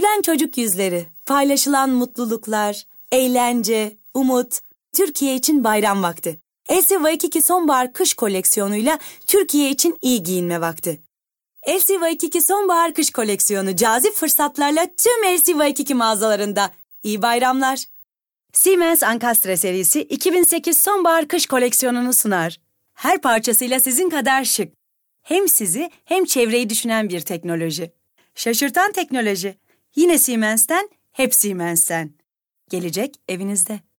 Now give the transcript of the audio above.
gülen çocuk yüzleri, paylaşılan mutluluklar, eğlence, umut, Türkiye için bayram vakti. Elsie Waikiki Sonbahar Kış Koleksiyonu'yla Türkiye için iyi giyinme vakti. Elsie Waikiki Sonbahar Kış Koleksiyonu cazip fırsatlarla tüm Elsie Waikiki mağazalarında. İyi bayramlar. Siemens Ankastre serisi 2008 Sonbahar Kış Koleksiyonu'nu sunar. Her parçasıyla sizin kadar şık. Hem sizi hem çevreyi düşünen bir teknoloji. Şaşırtan teknoloji. Yine Siemens'ten, hep Siemens'ten. Gelecek evinizde.